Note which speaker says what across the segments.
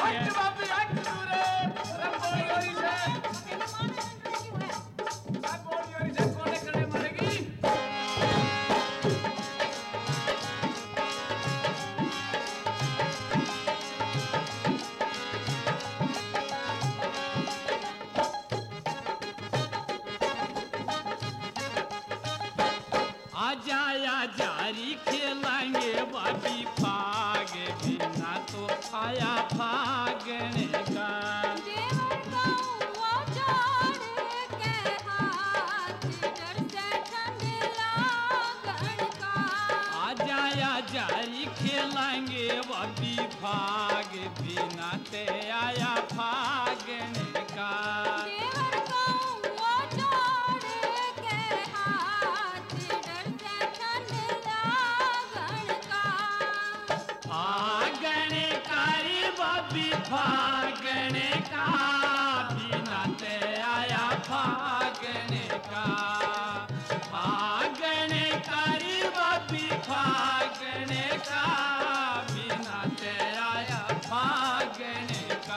Speaker 1: हट बाबी हट दूरे रंगोली ओरी से रंगोली ओरी से कोने करे मारेगी
Speaker 2: आजा जारी खेलाएंगे बाबी फाग बिना तो आया फागने का
Speaker 3: देवर गौआ जोड़ के हाथ डर से ठंडला गण का
Speaker 2: आजा जारी खेलाएंगे बाबी फाग बिना ते आया फागने का
Speaker 3: देवर गौआ जोड़ के हाथ डर से ठंडला गण का
Speaker 2: फागने कारी बाबी फागने का बिना ते आया फागने का फागने कारी बाबी फागने का बिना ते आया फागने का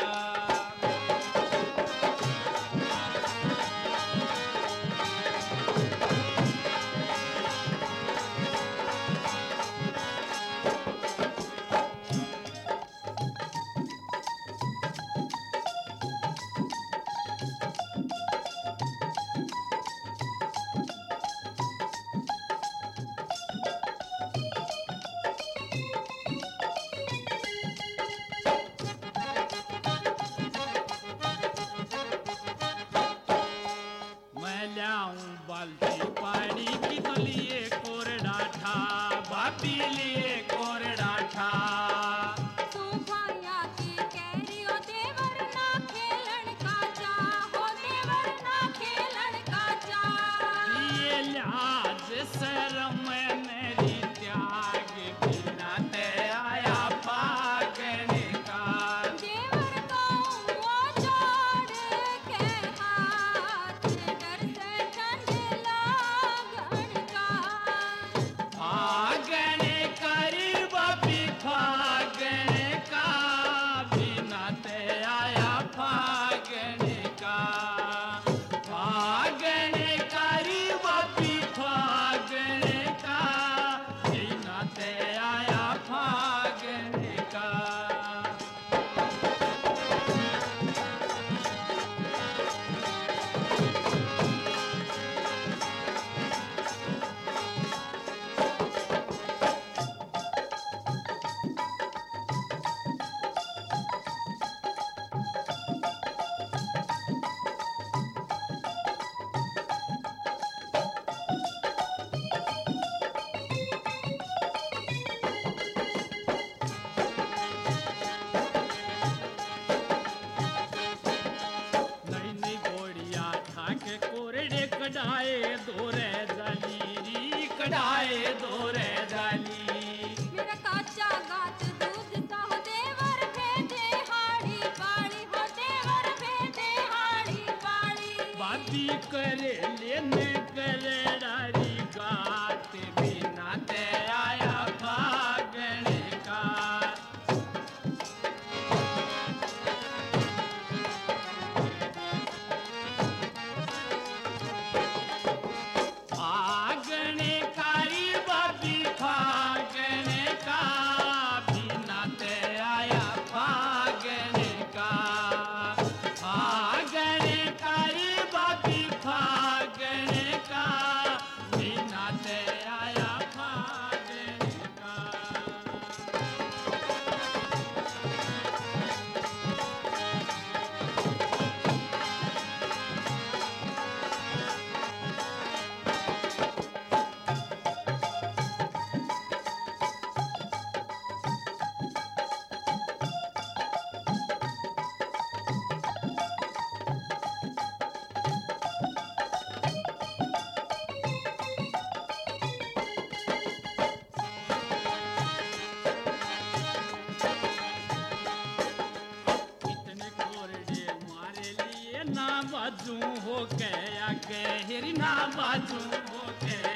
Speaker 2: मैं लाऊं बाल्टी पानी की तो लिए कोरडा ठा बाबी लिए कोरडा ठा
Speaker 3: सूफाया की कैरियो देवर ना खेलन का चाहो देवर ना खेलन का चाह
Speaker 2: ये लाज शर्म मेरी त्याग बिना ते आया फागने का
Speaker 3: देवर गौआ जोड़ के हाथ डर से ठंडला गण का
Speaker 2: फागने करी बाबी फागने का बिना ते आया फागने का फागने करी बाबी फागने का बिना ते आया फागने का नई गोड़िया ठाके कोरडे कढ़ाए दोरे जाली कढ़ाए दोरे जाली
Speaker 3: मेरा काचा गाच दूध सा हो देवर भेजे हाड़ी पाड़ी हो देवर भेजे हाड़ी पाड़ी
Speaker 2: बाबी करे लेने करे डारी गात बिना ते आया फागने का फागने कारी बाबी फागने का बिना ते आया फागने का फागने कारी बाबी फागने का बिना ते आया फागने का बाजू हो के आके हिरना बाजू हो के